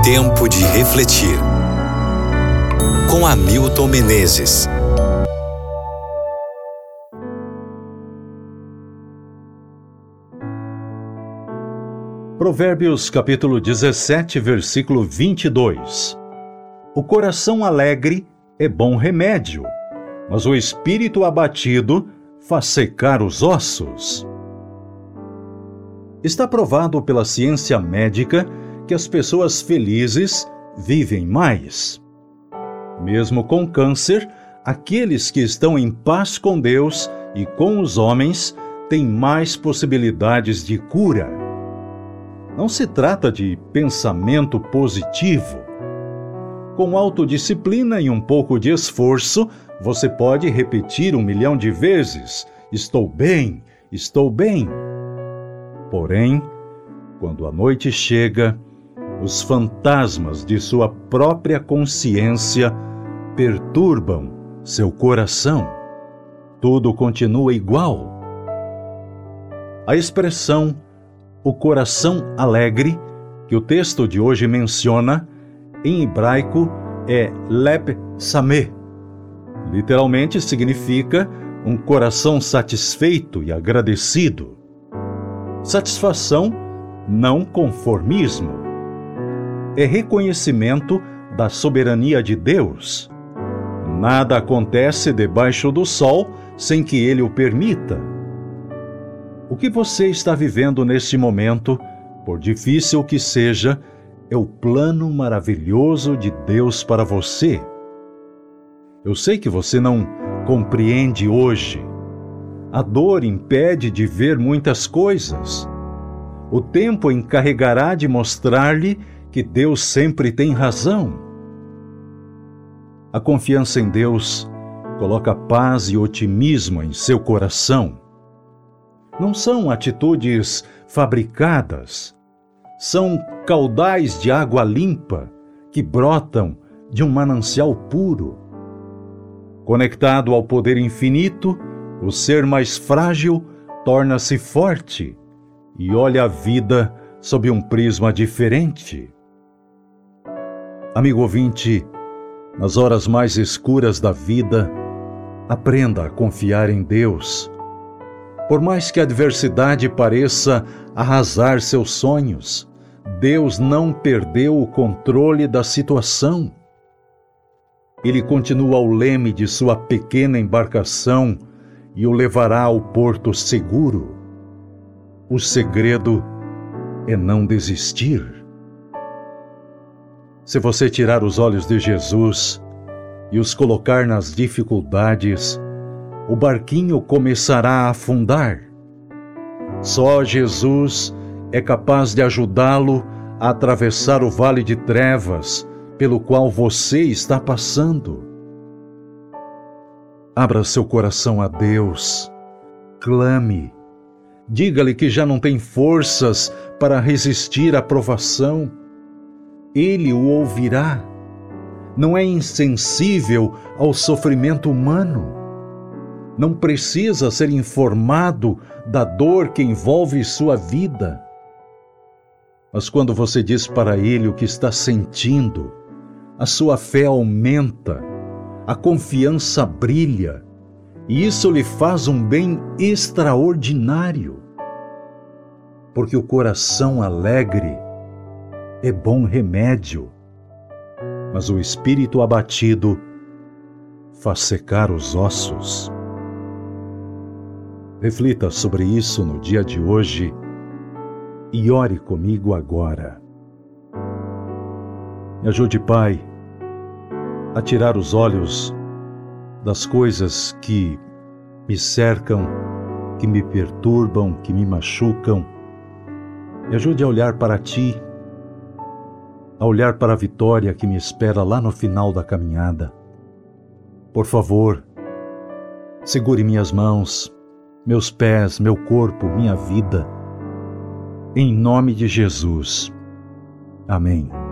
Tempo de refletir. Com Hamilton Menezes. Provérbios capítulo 17, versículo 22. O coração alegre é bom remédio, mas o espírito abatido faz secar os ossos. Está provado pela ciência médica que as pessoas felizes vivem mais. Mesmo com câncer, aqueles que estão em paz com Deus e com os homens têm mais possibilidades de cura. Não se trata de pensamento positivo. Com autodisciplina e um pouco de esforço, você pode repetir 1 milhão de vezes: estou bem, estou bem. Porém, quando a noite chega, os fantasmas de sua própria consciência perturbam seu coração. Tudo continua igual. A expressão "o coração alegre", que o texto de hoje menciona, em hebraico é leb sameh. Literalmente significa um coração satisfeito e agradecido. Satisfação, não conformismo. É reconhecimento da soberania de Deus. Nada acontece debaixo do sol sem que Ele o permita. O que você está vivendo neste momento, por difícil que seja, é o plano maravilhoso de Deus para você. Eu sei que você não compreende hoje. A dor impede de ver muitas coisas. O tempo encarregará de mostrar-lhe que Deus sempre tem razão. A confiança em Deus coloca paz e otimismo em seu coração. Não são atitudes fabricadas, são caudais de água limpa que brotam de um manancial puro. Conectado ao poder infinito, o ser mais frágil torna-se forte e olha a vida sob um prisma diferente. Amigo ouvinte, nas horas mais escuras da vida, aprenda a confiar em Deus. Por mais que a adversidade pareça arrasar seus sonhos, Deus não perdeu o controle da situação. Ele continua ao leme de sua pequena embarcação e o levará ao porto seguro. O segredo é não desistir. Se você tirar os olhos de Jesus e os colocar nas dificuldades, o barquinho começará a afundar. Só Jesus é capaz de ajudá-lo a atravessar o vale de trevas pelo qual você está passando. Abra seu coração a Deus, clame, diga-lhe que já não tem forças para resistir à provação. Ele o ouvirá. Não é insensível ao sofrimento humano. Não precisa ser informado da dor que envolve sua vida. Mas quando você diz para ele o que está sentindo, a sua fé aumenta, a confiança brilha, e isso lhe faz um bem extraordinário. Porque o coração alegre é bom remédio, mas o espírito abatido faz secar os ossos. Reflita sobre isso no dia de hoje e ore comigo agora. Me ajude, Pai, a tirar os olhos das coisas que me cercam, que me perturbam, que me machucam. Me ajude a olhar para Ti, a olhar para a vitória que me espera lá no final da caminhada. Por favor, segure minhas mãos, meus pés, meu corpo, minha vida. Em nome de Jesus. Amém.